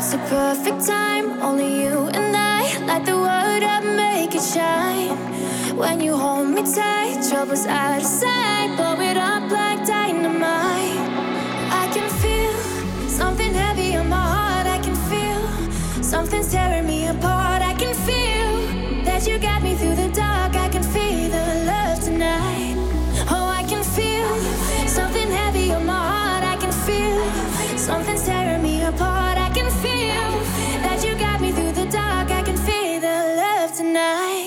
It's the perfect time, only you and I. Light the world up, make it shine. When you hold me tight, trouble's out of sight. Blow it up like dynamite. I can feel something heavy on my heart. I can feel something's tearing me apart. I can feel that you got me through the dark. I can feel the love tonight. Oh, I can feel something heavy on my heart. I can feel something's tearing me apart. I can feel that you got me through the dark. I can feel the love tonight.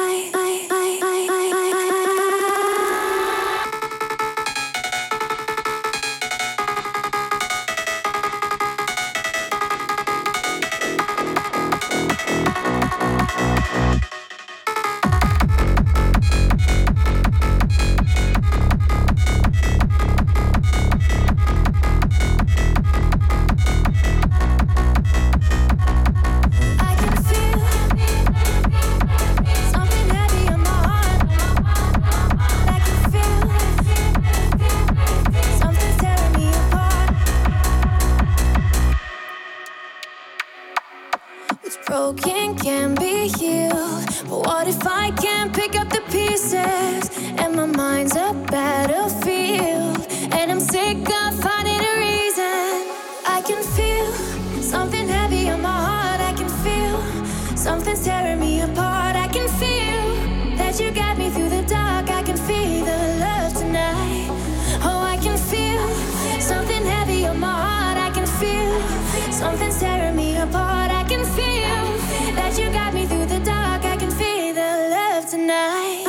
Broken can be healed, but what if I can't pick up the pieces? And my mind's a battlefield, and I'm sick of finding a reason. I can feel something heavy on my heart. I can feel something's tearing me apart. I can feel that you got me through the dark. I can feel the love tonight. Oh, I can feel something heavy on my heart. I can feel something's tearing me apart. I can feel that you got me through the dark. I can feel the love tonight.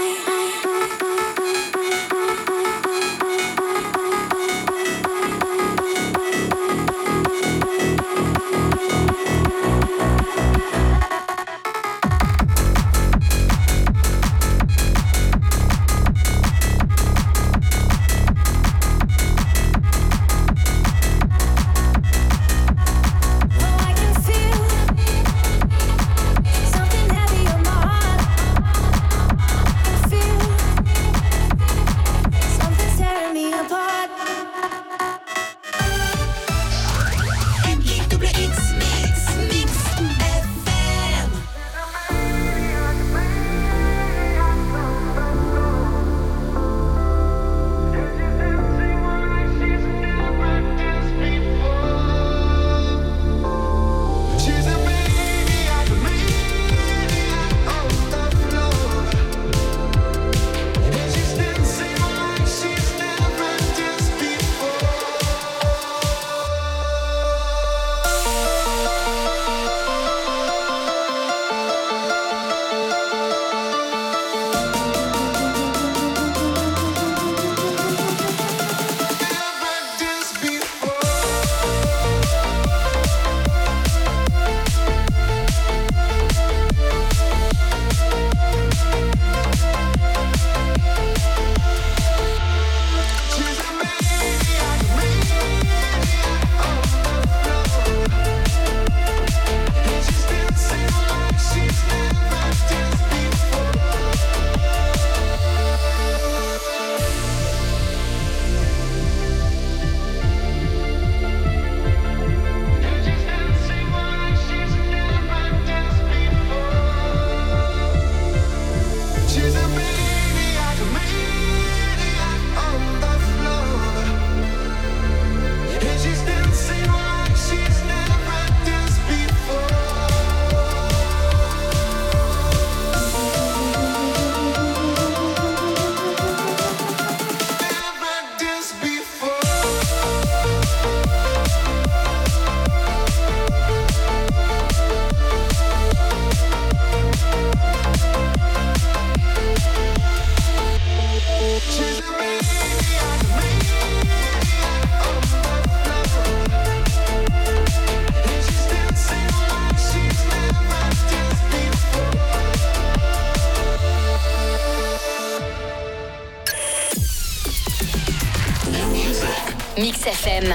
Mix FM,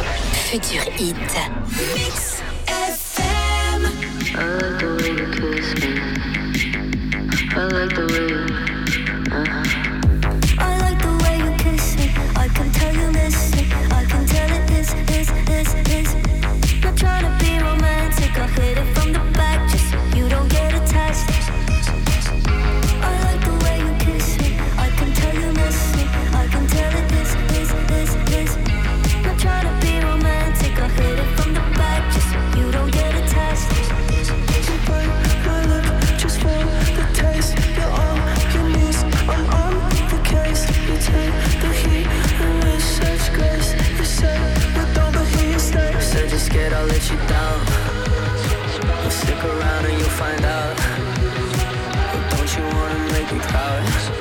Futur Hit. Mix FM. I like the way you kiss me. I like the way you. I like the way you kiss me. I can tell you miss it. I can tell it is. Not trying to be romantic. down. Well, stick around and you'll find out. Well, don't you wanna make me proud?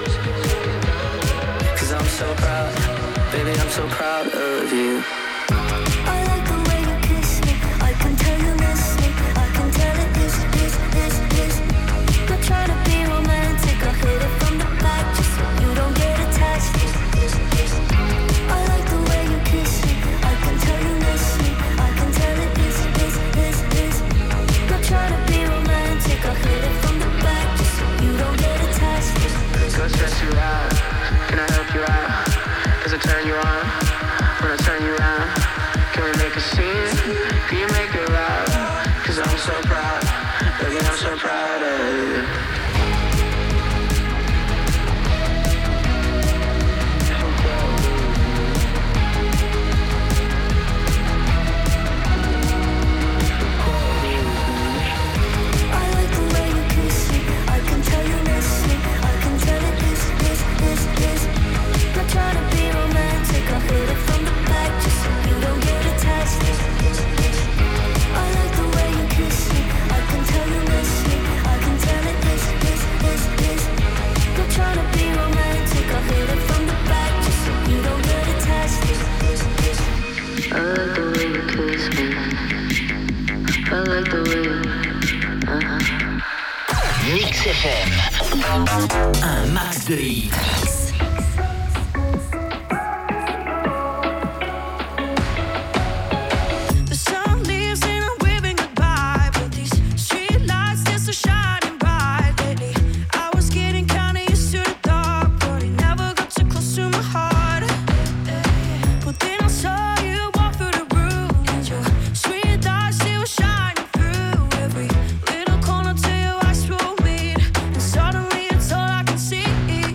'Cause I'm so proud, baby, I'm so proud of you. I like the way you kiss me. I can tell you miss me. I can tell it is. Not trying to be romantic. I hit it from the back just so you don't get attached. I like the way you kiss me. I can tell you miss me. I can tell it is. Not trying to be romantic. I hit it from the back just so you don't get attached. Go stress you out. Can I help you out? Does it turn you on? When I turn you around, can we make a scene? Can you make it loud? 'Cause I'm so proud, baby, I'm so proud of you. I like the way you kiss me. I can tell you miss me. I can tell it is. Not trying to be romantic. I hit it from the back just so you don't get attached. I like the way you kiss me. I can tell you miss me. I can tell it is. Not trying to be romantic. I hit it from the back just so you don't get attached. I like the way you kiss me. I like the way you... Mix FM. Un max de hits. Suddenly it's all I can see.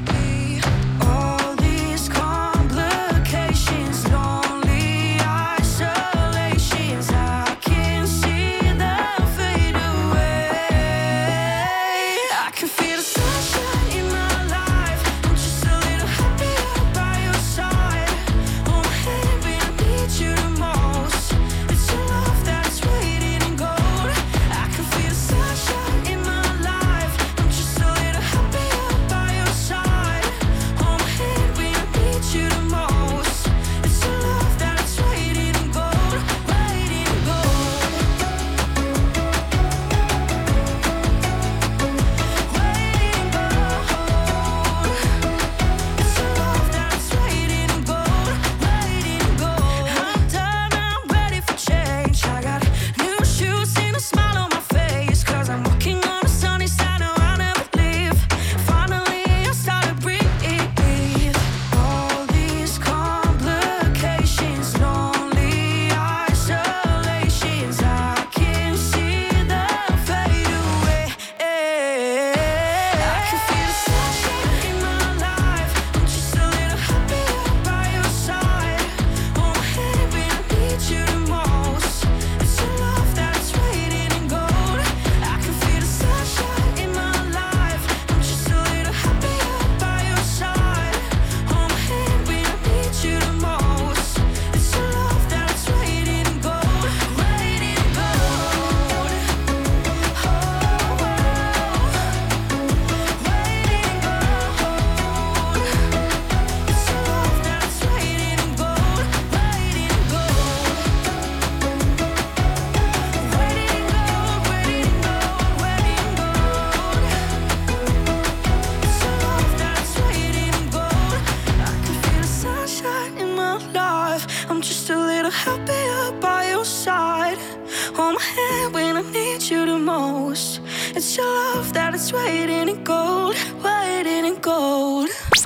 It's your love that is waiting in gold, waiting in gold.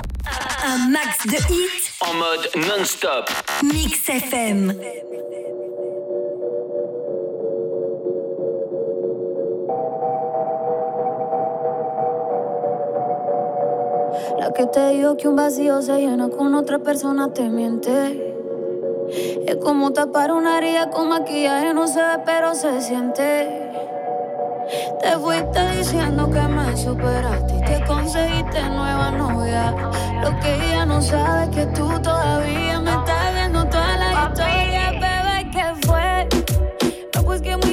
Un max de hits en mode non-stop. Mix FM. La que te dijo que un vacío se llena con otra persona te miente. Es como tapar una herida con maquillaje, no se ve pero se siente. Te fuiste diciendo que me superaste y que conseguiste nueva novia. Lo que ella no sabe es que tú todavía me estás viendo toda la historia. Bebé, ¿qué fue? No, pues que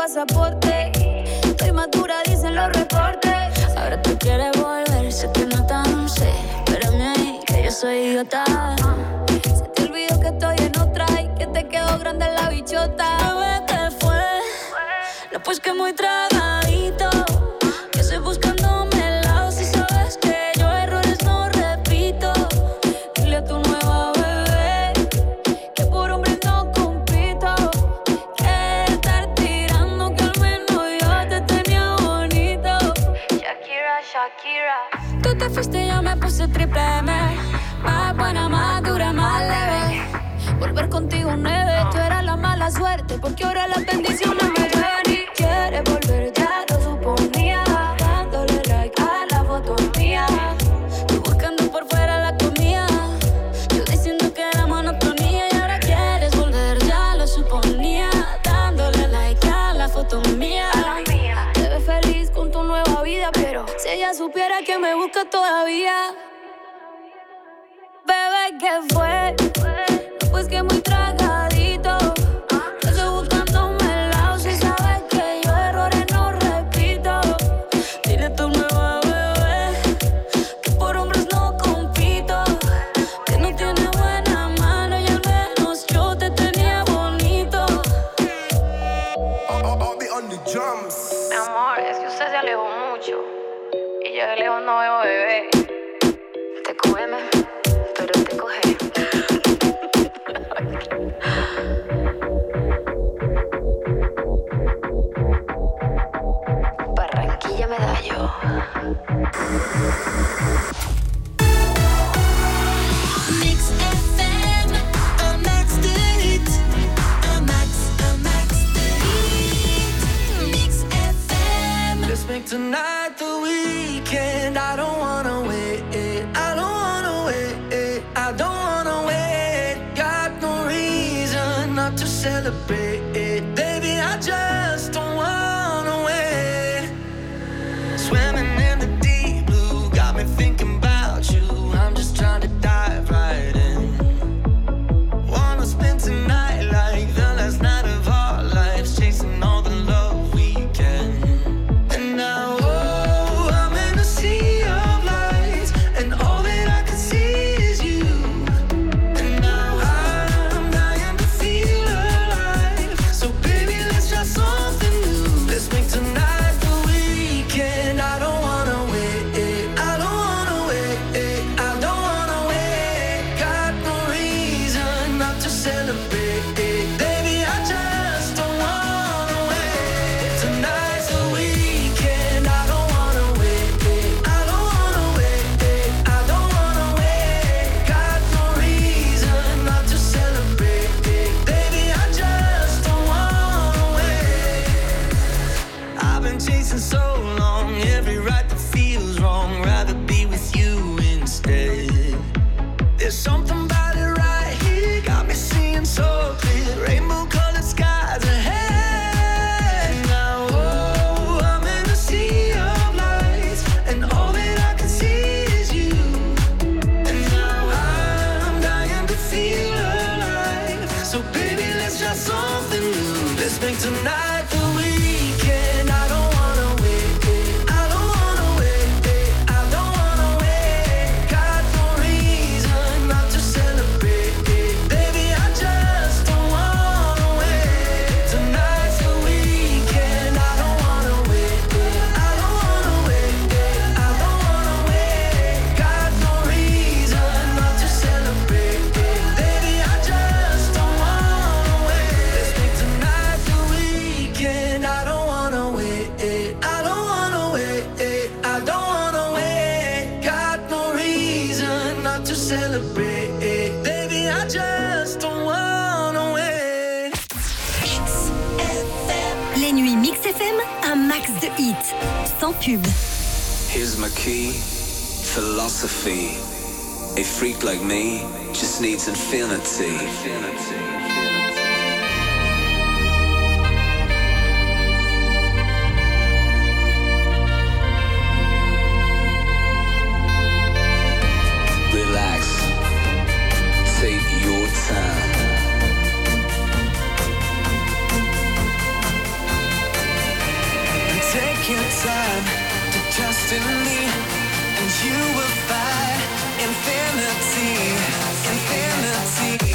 pasaporte. Estoy madura, dicen los reportes. Ahora tú quieres volver, sé que no tan sé. Espérame ahí, que yo soy idiota. Se te olvidó que estoy en otra y que te quedó grande la bichota. Bebé, ¿qué fue? No, pues que muy tragadito. Que estoy buscándome el lado. Si sabes que yo errores no repito. Dile a tu nueva bebé que por hombre no compito. Que estar tirando que al menos yo te tenía bonito. Shakira, Shakira. Tú te fuiste y yo me puse triple M. Más buena, más dura, más leve. Volver contigo nueve. Tú eras la mala suerte porque ahora las bendiciones me ven. Y quieres volver, ya lo suponía. Dándole like a la foto mía. Tú buscando por fuera la comida. Yo diciendo que era monotonía. Y ahora quieres volver, ya lo suponía. Dándole like a la foto mía. Te ves feliz con tu nueva vida, pero si ella supiera que me busca todavía. Bebé, ¿qué fue? Pues que muy tragadito. Yo estoy buscándome el lado. Si sabes que yo errores no repito. Dile a tu nueva bebé que por hombres no compito. Que no tiene buena mano y al menos yo te tenía bonito. Mi amor, es que usted se alejó mucho y yo de lejos no veo bebé. Te cógeme, pero te coge. Barranquilla Medallo. Mix FM, a max de hit. A max de hit. Mix FM. Let's make tonight the weekend. I don't wanna wait. I don't wanna wait. I don't wanna wait. Got no reason not to celebrate. Baby, I just don't wanna wait. Swimming in the deep blue, got me thinking about you. I'm just trying to dive right in. Wanna spend tonight like the last night of our lives, chasing all the love we can. And now, oh, I'm in a sea of lights, and all that I can see is you. And now I'm dying to feel alive. So baby, let's try something new. Let's make tonight the weekend. I don't wanna wait. I don't wanna wait. I don't wanna wait. Got no reason not to celebrate. Baby, I just don't wanna wait. Tonight's the weekend. I don't wanna wait. I don't wanna wait. I don't wanna wait. Got no reason not to celebrate. Baby, I just don't wanna wait. I've been chasing so long, every right that feels wrong. Rather be with you instead. There's something about it right here, got me seeing so clear. Rainbow colored skies ahead. Now, oh, I'm in a sea of lights, and all that I can see is you. And now I'm dying to feel alive. So baby, let's try something new. Let's make tonight the weekend. I don't wanna wait. I don't wanna wait. I don't wanna wait. Got no reason not to celebrate. Baby, I just don't wanna wait. Tonight's the weekend. I don't wanna wait. I don't wanna wait. I don't wanna wait. Got no reason not to celebrate. Baby, I just don't wanna wait. Let's make tonight the weekend. I don't wanna wait. I don't wanna wait. I don't wanna wait. Got no reason not to celebrate. Baby, I just don't wanna wait. Les nuits Mix FM, un max de hits. Sans pub. Here's my key, philosophy. A freak like me just needs infinity. Relax, take your time. time to trust in me, and you will find infinity, infinity.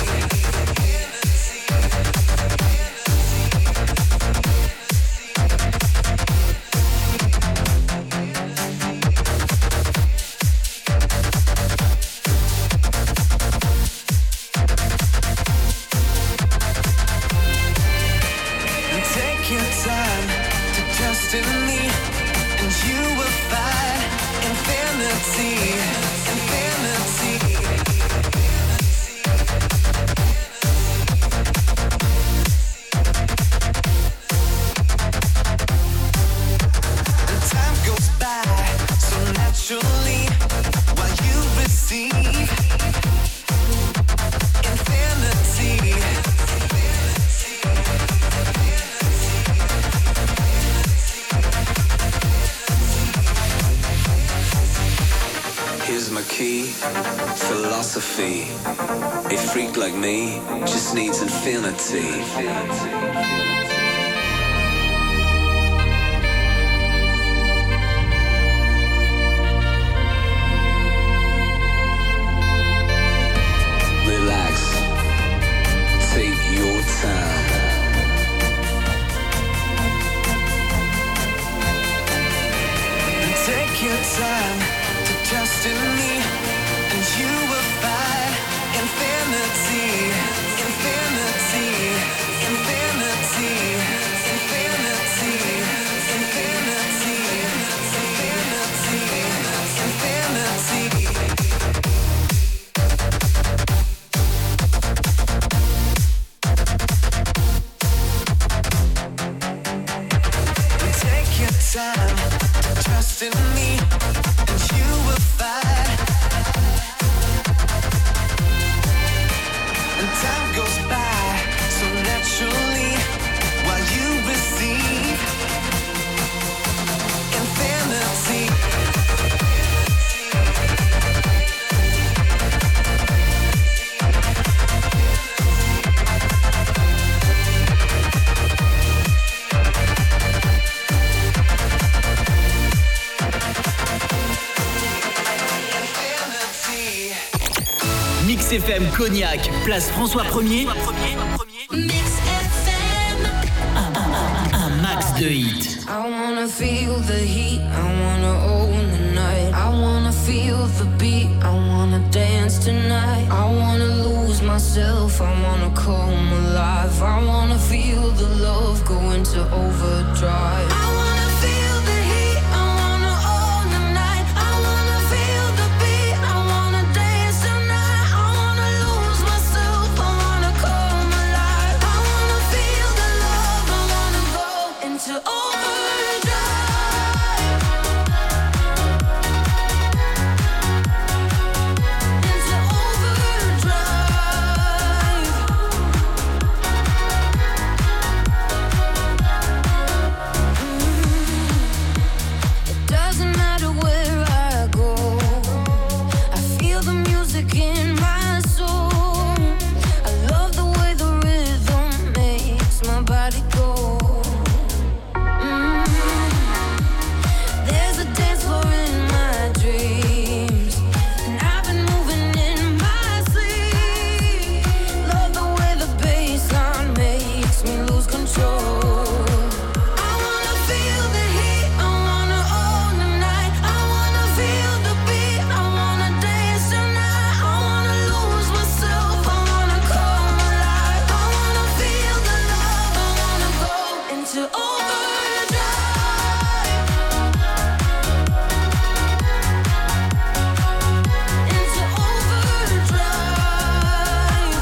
Philosophy. A freak like me just needs infinity. Relax. Take your time. Take your time to trust in me, and you will find infinity, infinity, infinity, infinity, infinity, infinity, infinity. Take your time to trust in me, and you will find. And time goes by so naturally while you receive infinity. Mix FM Cognac, place François 1er. Mix FM. Un max de hits. I wanna feel the heat, I wanna own the night. I wanna feel the beat, I wanna dance tonight. I wanna lose myself, I wanna come alive. I wanna feel the love go into overdrive. I wanna feel the heat, I wanna own the night. I wanna feel the beat, I wanna dance tonight. I wanna lose myself, I wanna come alive. I wanna feel the love, I wanna go into overdrive. Into overdrive. It doesn't matter where I go, I feel the music in my soul. I love the way the rhythm makes my body go. There's a dance floor in my dreams, and I've been moving in my sleep. Love the way the bassline makes me lose control. I wanna feel the heat, I wanna own the night. I wanna feel the beat, I wanna dance tonight. I wanna lose myself, I wanna come alive. I wanna feel the love, I wanna go into overdrive. Into overdrive.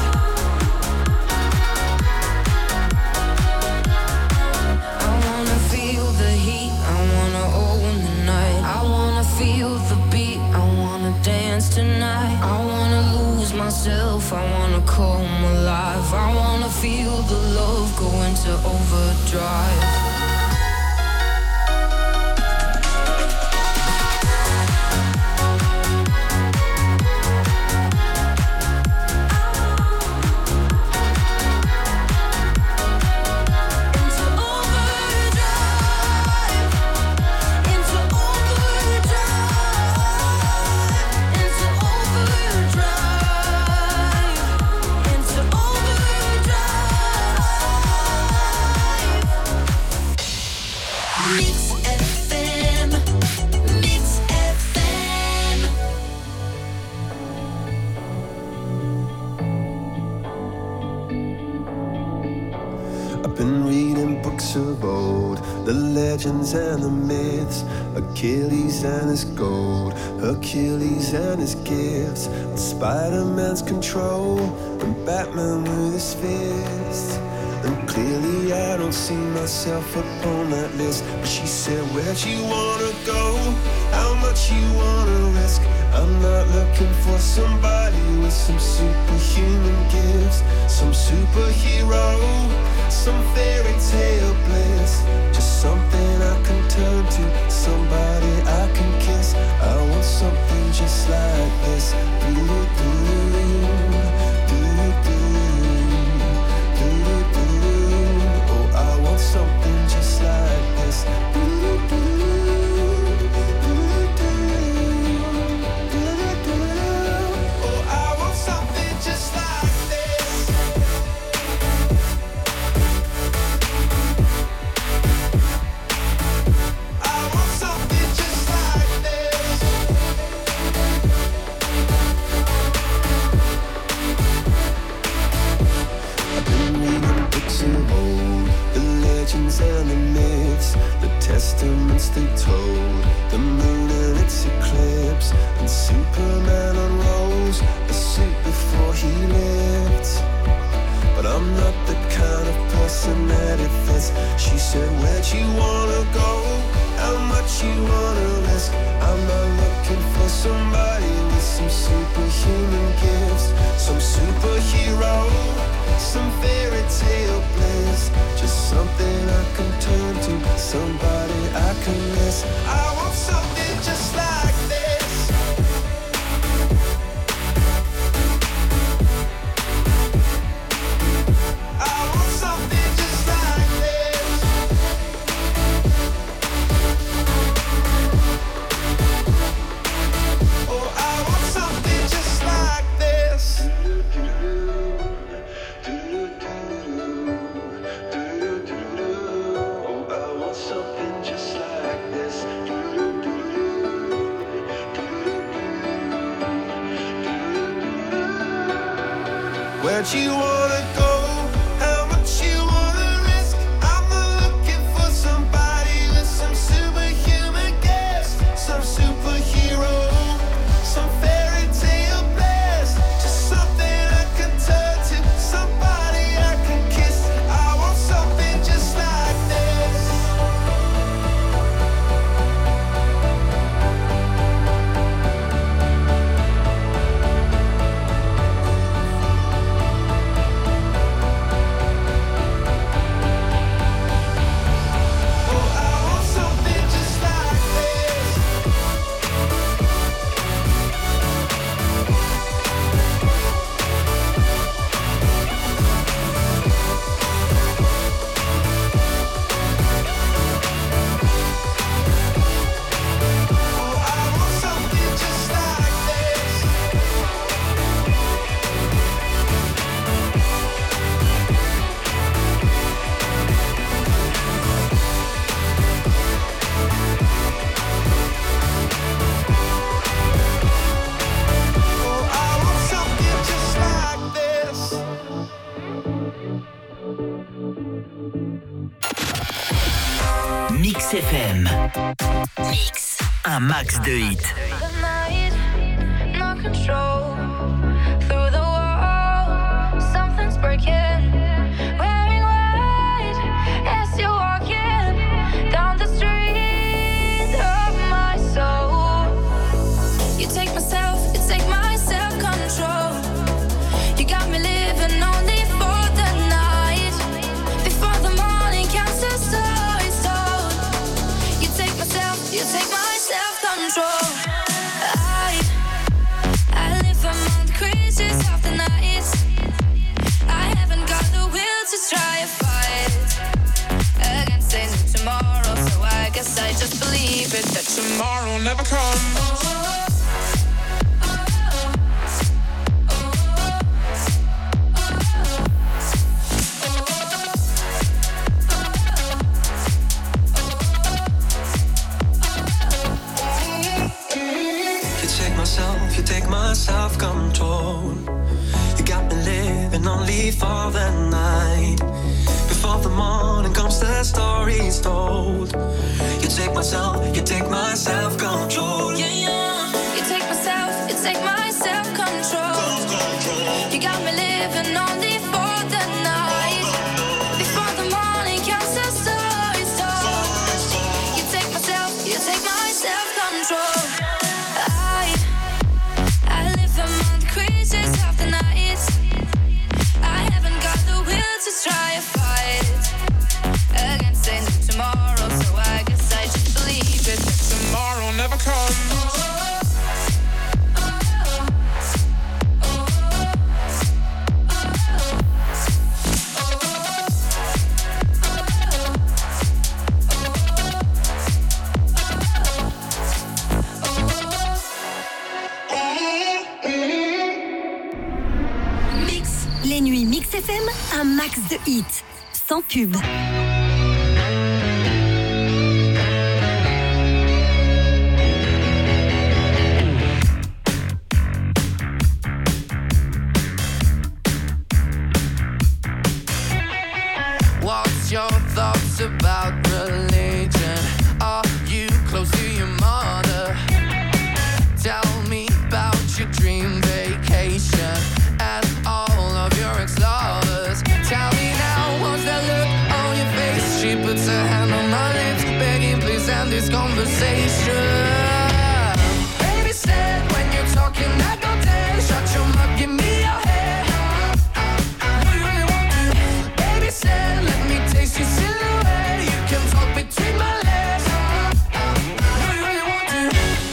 I wanna feel the heat, I wanna own the night. I wanna feel the beat, I wanna dance tonight. I wanna lose myself, I wanna come alive. I wanna feel the love go into overdrive. Into overdrive. I've been reading books of old, the legends and the myths, Achilles and his gold, Hercules and his gifts, and Spider-Man's control, and Batman with his fists. And clearly I don't see myself upon that list. But she said, where'd you wanna go? How much you wanna risk? I'm not looking for somebody with some superhuman gifts, some superhero, some fairy tale bliss. Just something I can turn to, somebody I can kiss. I want something just like this. Oh, I want something just like this. And the myths, the testaments they told, the moon and its eclipse, and Superman unrolls a suit before he lived. But I'm not the kind of person that it fits. She said, where'd you wanna go? How much you wanna risk? I'm not looking for somebody with some superhuman gifts, some superhero, some fairy tale bliss. Just something I can turn to, somebody I can miss. I want something just like this. I want something just like this. Oh, I want something just like this. Where'd you wanna go? How much you wanna risk? I'm not looking for somebody with some superhuman gifts, some superhero, some fairy tale bliss. Just something I can turn to, somebody I can kiss. I want something just like this. Mix FM. Mix. Un max de hits. The night, no control. Through the wall, something's breaking. Wearing white as you're walking down the street of my soul. You take my self-control. You got me living only for the night. Before the morning comes to story's told. You take my self-control. I live among the creatures of the night. I haven't got the will to try a fight against a new tomorrow. So I guess I just believe it that tomorrow never comes. You take my self-control. You got me living only for the night. Before the morning stories told. You take my soul, you take my self-control. Yeah, yeah. You take my self-control. You got me living only for the night. Before the morning comes, the story's told. You take my self-control. I live among the creatures of the night. I haven't got the will to try a fight against a new tomorrow, so I guess I should believe it. Tomorrow never comes. Les nuits Mix FM, un max de hits, sans pub. What's your thoughts about religion? Are you close to your mother? Tell me about your dream vacation and all of your ex-lovers. Tell me now, what's that look on your face? She puts her hand on my lips, begging please end this conversation. Baby said when you're talking I go dead. Shut your mouth, give me your head. Do you really want to? Baby said let me taste your silhouette. You can talk between my legs. Do you really want to?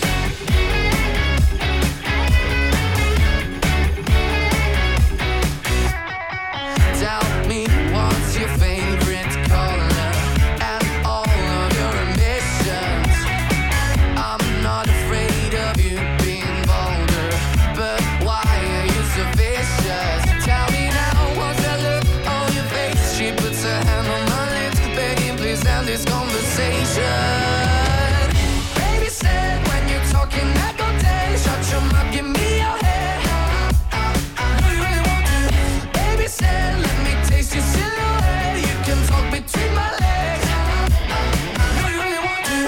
Tell me what's your favorite color and all of your ambitions. I'm not afraid of you being vulgar, but why are you so vicious? Tell me now, what's that look on your face? She puts her hand on my lips, begging please end this conversation. Baby said when you're talking I go dead. Shut your mouth, give me your head. Do you really want to? Baby said let me taste your silhouette. You can talk between my legs. Do you really want to?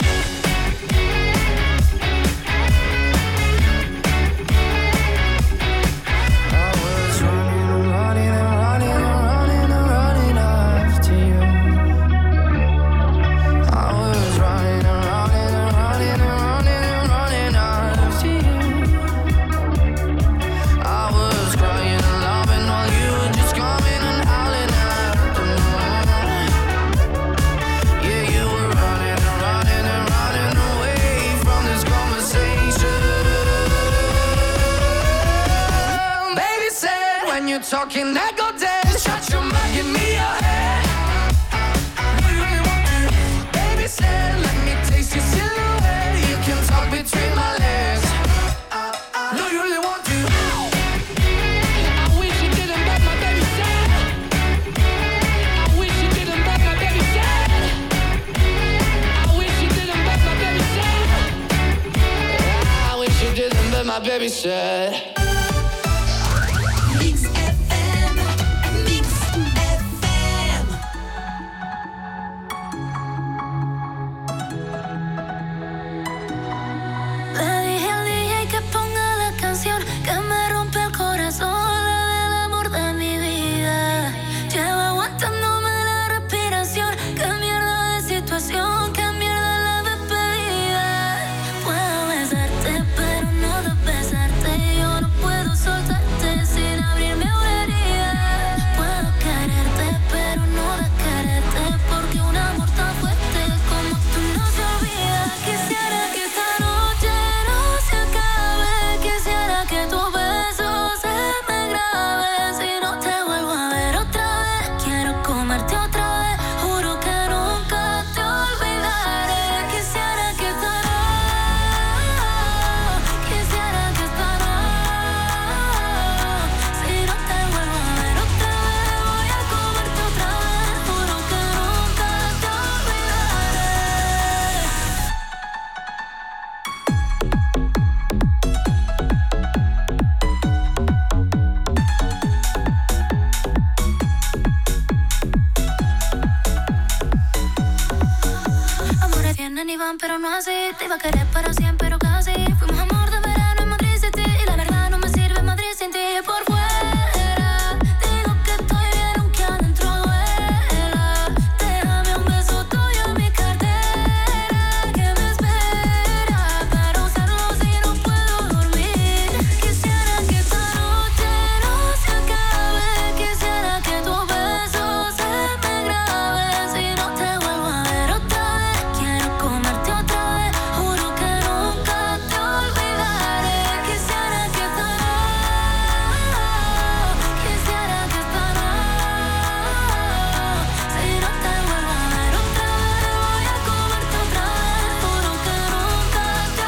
I was running after you. I was running after you. I was crying and loving while you were just coming and howling after me. Yeah, you were running away from this conversation. Baby said when you're talking I go dead. Shut your mouth, give me your head. Do you really want to? Baby said let me taste your silhouette. You can talk between my legs. Do you really want to? I wish you didn't back my baby said. I wish you didn't back my baby said. I wish you didn't back my baby said. I wish you didn't back my baby said. Mix FM, Mix FM. Le dije al DJ que ponga la canción que me rompe el corazón, la del amor de mi vida. Llevo aguantándome la respiración. Qué mierda de situación, qué mierda la despedida. Puedo besarte, pero no de besarte. Yo no vienen y van, pero no así. Te iba a querer para siempre, pero casi. Fuimos amor de verano en Madrid City. Y la verdad no me sirve Madrid sin ti. Por fuera digo que estoy bien, aunque adentro duela. Déjame un beso tuyo en mi cartera que me espera para usarlo si no puedo dormir. Quisiera que esta noche no se acabe. Quisiera que tu beso se me grabe. Si no te vuelvo a ver otra vez, quiero comerte otra vez. Juro que nunca te olvidaré. Quisiera que esta quisiera que esta si no te vuelvo a ver otra vez, voy a comerte otra vez. Juro que nunca te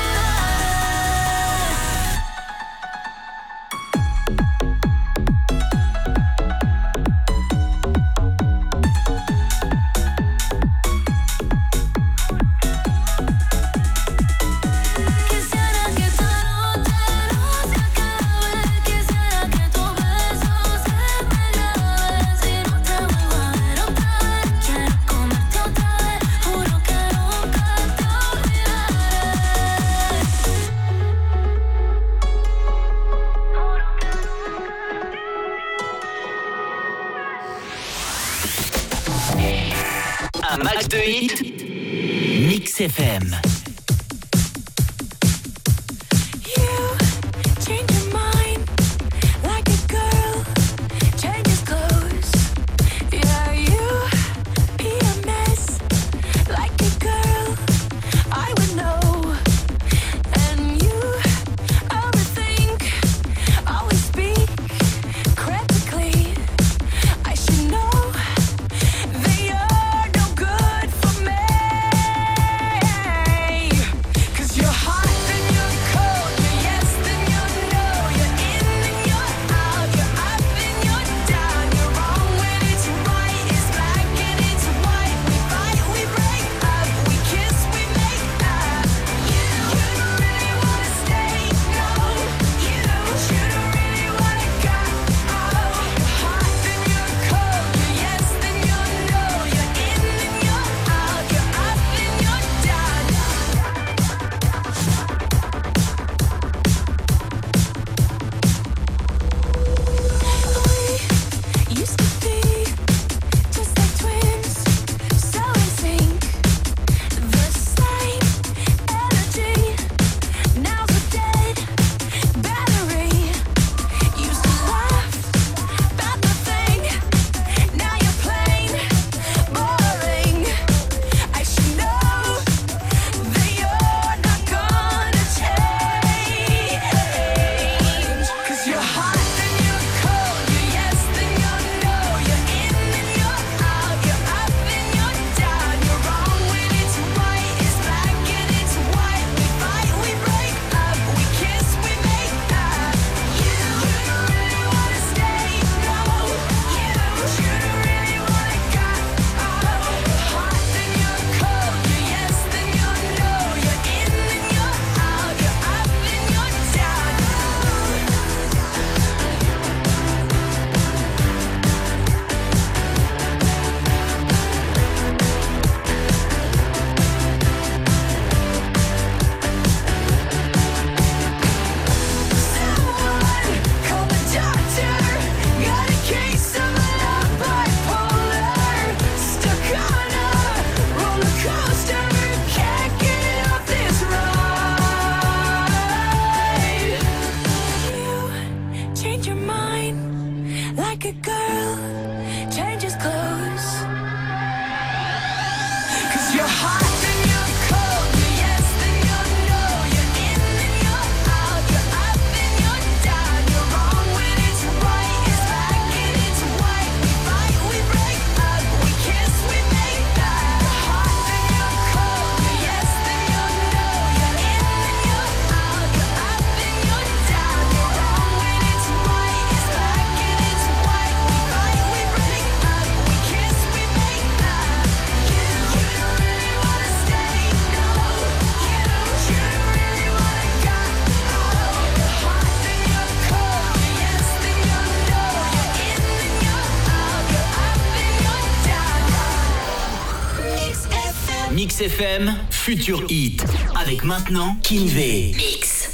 Quisiera que esta noche no se acabe. Quisiera que tu beso se me grabe. Si no te vuelvo a ver otra vez, quiero comerte otra vez. Juro que nunca te Un max de hits, Mix FM. change your mind like a girl changes clothes. Yeah, you be a mess like a girl I would know. And you overthink, always speak critically. I should know that you're no good for me. Mix FM, Futur Hit. Avec maintenant Kinvey. Mix.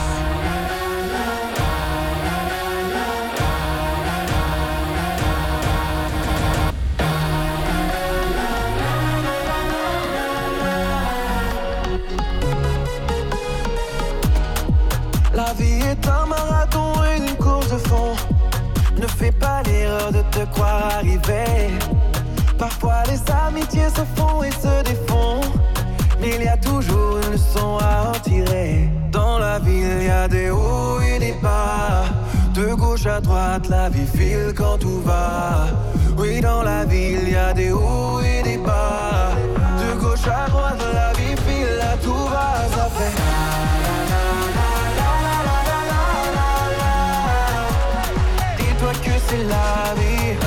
La vie est un marathon et une course de fond. Ne fais pas l'erreur de te croire arrivé. Parfois les amitiés se font et se défont, mais il y a toujours une leçon à en tirer. Dans la vie il y a des hauts et des bas. De gauche à droite la vie file quand tout va. Oui, dans la vie il y a des hauts et des bas. De gauche à droite la vie file, là tout va, ça fait. Dis-toi que c'est la vie.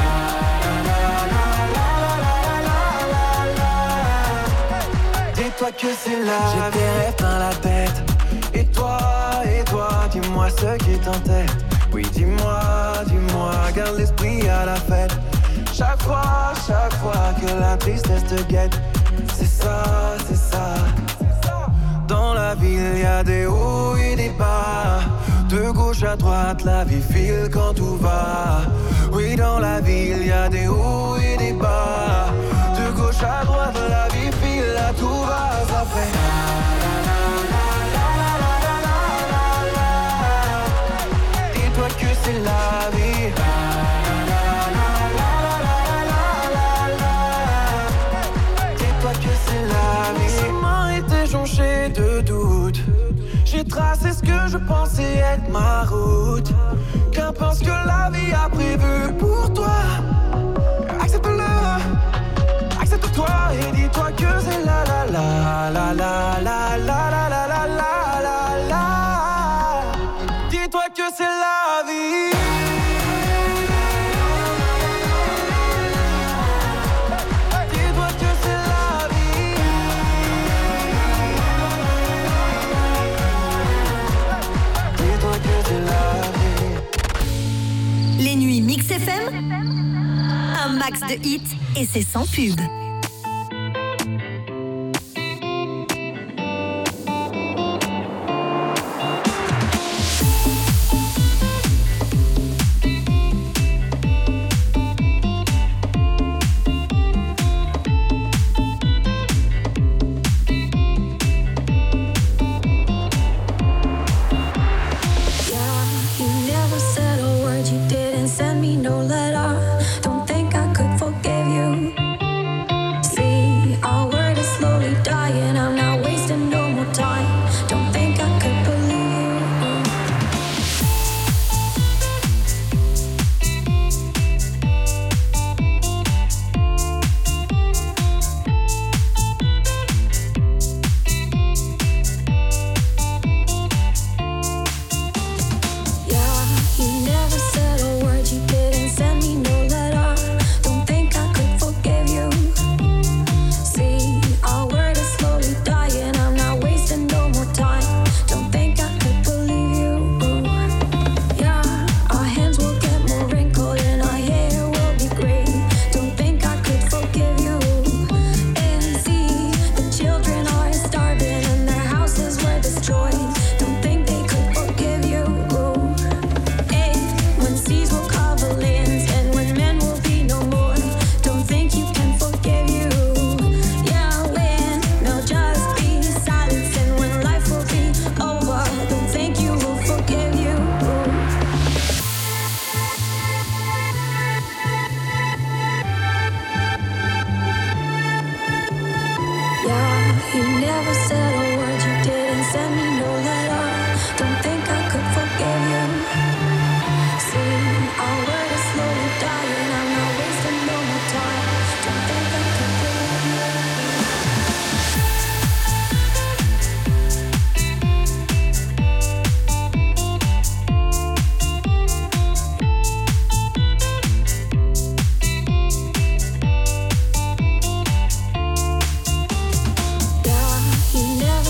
Dis-toi que c'est la vie. J'ai des rêves dans la tête. Et toi, dis-moi ce qui t'entête. Oui, dis-moi, garde l'esprit à la fête. Chaque fois que la tristesse te guette. C'est ça. Dans la vie, il y a des hauts et des bas. De gauche à droite, la vie file quand tout va. Oui, dans la vie, il y a des hauts et des bas. De gauche à droite, la vie file, là tout va, ça fait. Dis-toi que c'est la vie. Dis-toi que c'est la vie. Mes mains étaient jonchées de doutes. J'ai tracé ce que je pensais être ma route. Qu'importe ce que la vie a prévu pour toi. Accepte-le, accepte-toi et dis-toi que c'est la la la la la la la la la la la. Dis-toi que c'est la vie. Dis-toi que c'est la vie. Dis-toi que c'est la vie. Les nuits Mix FM, un max de hits et c'est sans pub. You never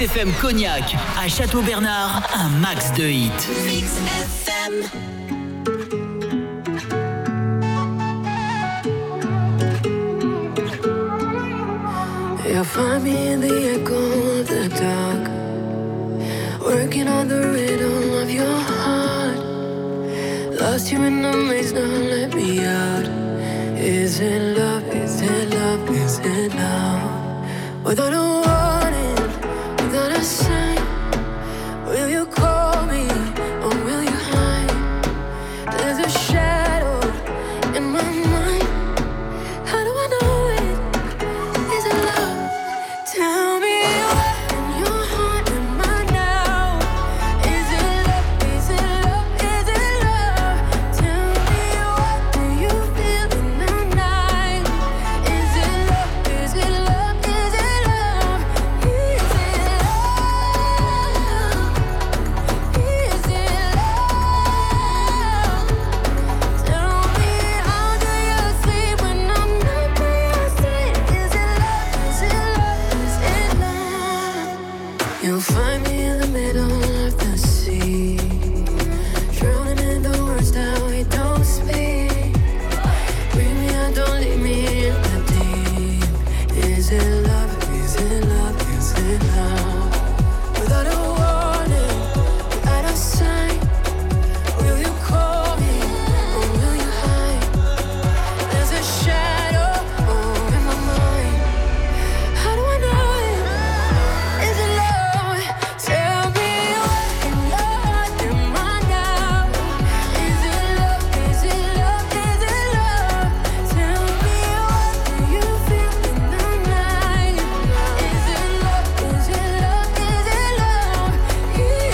FM Cognac, à Château-Bernard, un max de hits. Mix FM. You'll find me in the echo of the dark, working on the rhythm of your heart. Lost you in the maze, now let me out. Is it love, is it love, is it love? Without a warning, without a sign, will you call me or will you hide? There's a shadow in my mind. How do I know it? Is it love? Tell me what in your heart am I now? Is it love? Is it love? Is it love? Tell me what do you feel in the night? Is it love? Is it love? Is it love? Is it love? Is it love? Tell me how do you sleep when I'm not by your side? Is it love? Is it love? Is it love? You'll find me in the middle of the sea, drowning in the words that we don't speak. Bring me out, don't leave me in the deep. Is it love? Is it love? Is it love? Without a warning, without a sign, will you call me or will you hide? There's a shadow in my mind. How do I know it? Is it love? Tell me what in your heart am I now? Is it love? Is it love? Is it love? Tell me what do you feel in the night? Is it love? Is it love? Is it love? Is it love? Is it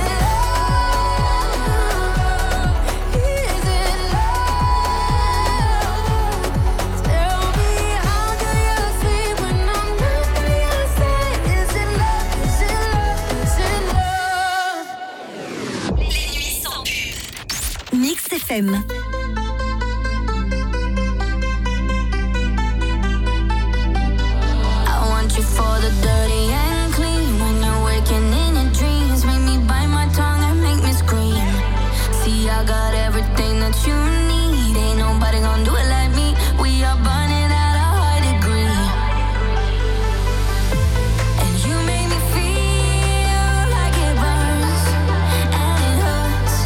love? Tell me how do you sleep when I'm not by your side? Is it love? Is it love? Is it love? Les nuits sans pub. Mix FM. I want you for the dirty and clean. When you're waking in your dreams, make me bite my tongue and make me scream. See, I got everything that you need. Ain't nobody gonna do it like me. We are burning at a high degree. And you make me feel like it burns and it hurts.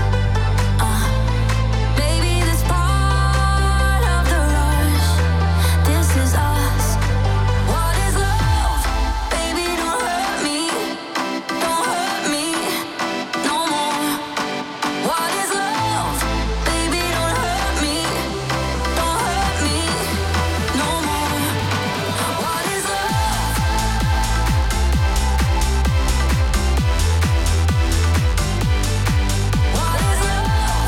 Baby, this part of the rush. This is us. What is love? Baby, don't hurt me. Don't hurt me no more. What is love? Baby, don't hurt me. Don't hurt me no more. What is love? What is love?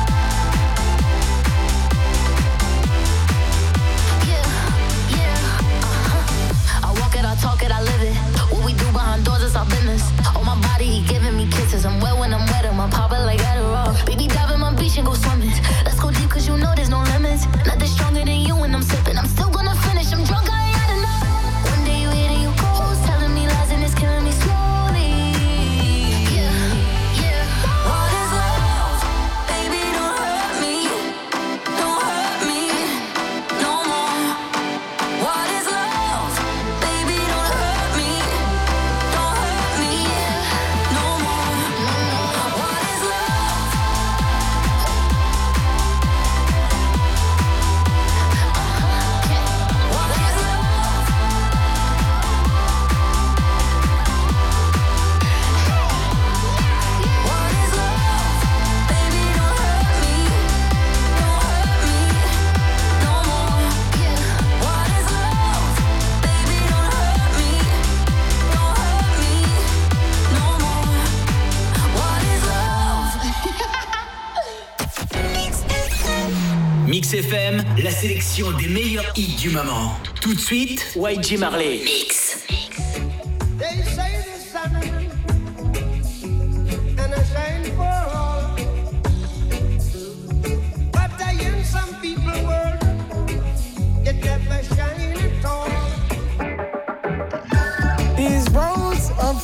I walk it, I talk it, I live it. What we do behind doors is our business. On my body, he giving me kisses. I'm wet when I'm wet, I'm popping like Adderall. Baby, dive in my beach and go swimming. Let's go deep, cause you know there's no limits. Nothing stronger than you when I'm sipping. I'm still gonna finish, I'm drunk, I ain't had enough. One day you hit and you go, telling me lies and it's killing me slowly. What is love? Baby, don't hurt me. Don't hurt me no more. What is love? Baby, don't hurt me. Don't hurt me no more. What is love? What is love? What is love? Baby, don't hurt me. Don't hurt me no more. What is love? Baby, don't hurt me. Don't hurt me no more. What is love? Mix FM, la sélection des meilleurs hits du moment. Tout de suite, YG Marley. Mix. They say the sun and a shine for all, but in some people world it never shine at all. These roads of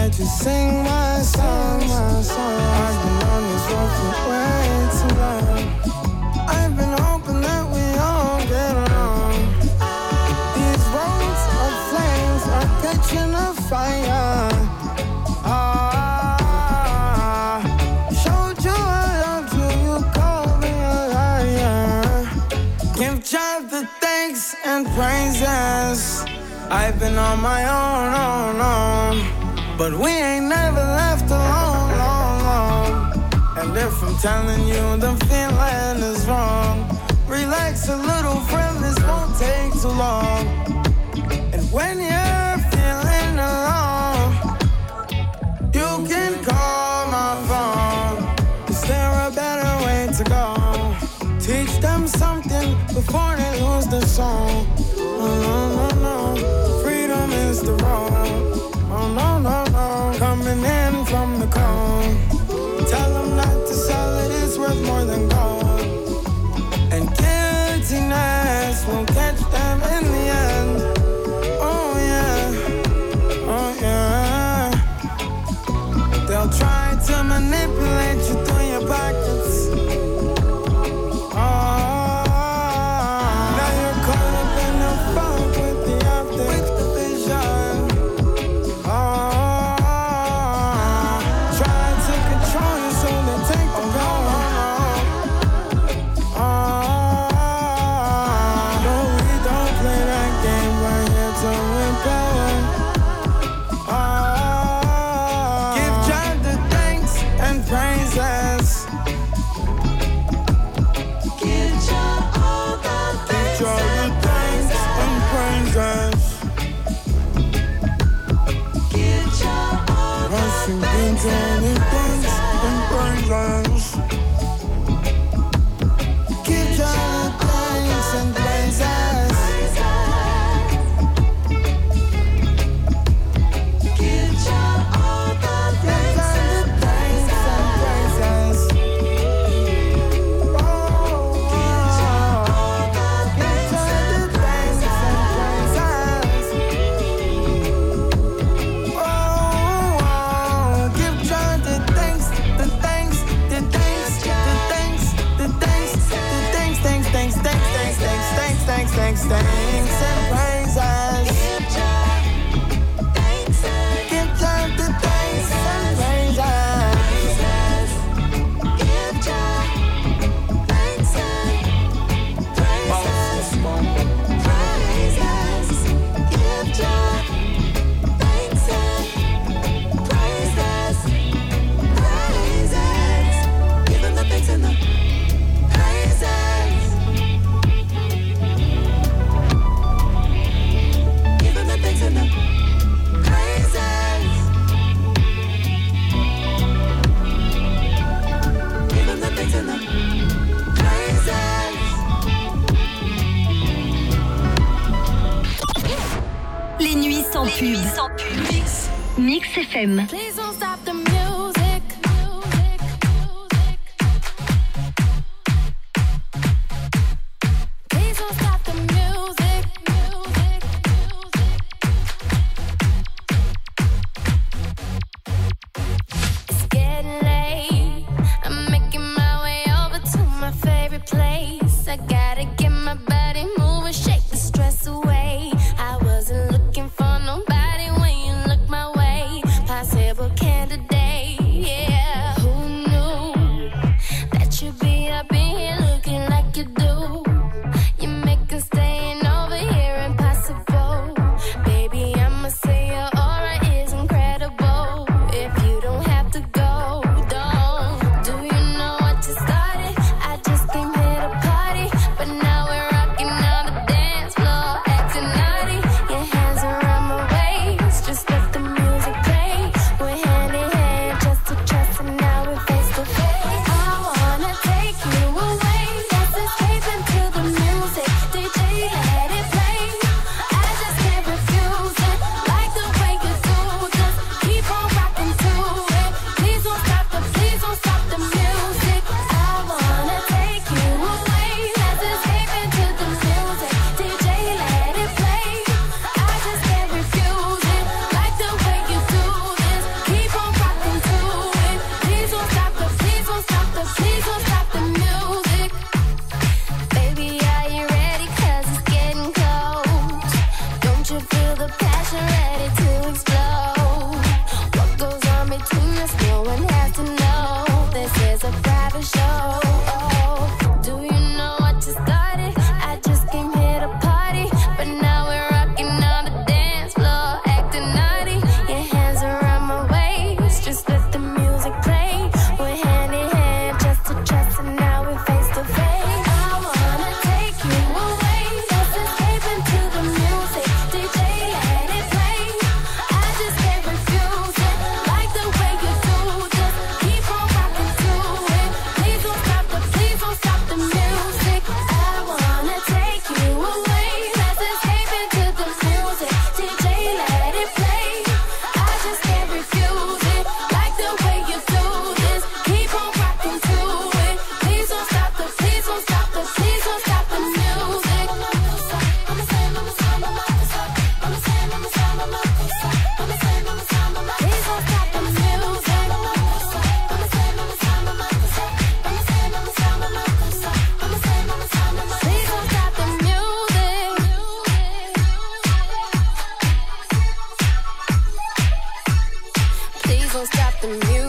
let you sing my song, my song. I've been on this road for way too long. I've been hoping that we all get along. These roads of flames are catching a fire. Showed you I loved you, you called me a liar. Give God the thanks and praises. I've been on my own, but we ain't never left alone, long, long. And if I'm telling you the feeling is wrong, relax a little, friend, this won't take too long. And when you're feeling alone, you can call my phone. Is there a better way to go? Teach them something before they lose the song. Oh, no, no, no. Freedom is the road. Oh, no, no, no. Coming in from the cold. Tell them not to sell it, it's worth more than gold. And guiltiness will catch them in the end. Oh, yeah. Oh, yeah. They'll try to manipulate you through your pockets. Mix FM. Please don't stop the music. Please don't stop the music. It's getting late. I'm making my way over to my favorite place. I gotta get my body moving, shake the stress away. I wasn't looking for nobody when you look my way. Possible candidate. between us, no one has to know. This is a private show. Do you know what just started? I just came here to party, but now we're rocking on the dance floor, acting naughty. Your hands around my waist, just let the music play. We're hand in hand, just to trust, and now we're face to face. I wanna take you away, let's escape into the music. DJ, let it play. I just can't refuse it, like the way you do. Just keep on rocking to it. Please don't stop the music. I wanna take you away, let's escape into the music. DJ, let it play. I just can't refuse it, like the way you do this. Keep on rocking to it. Please don't stop the music. Please don't stop the music. Please don't stop the music. Please don't stop the music.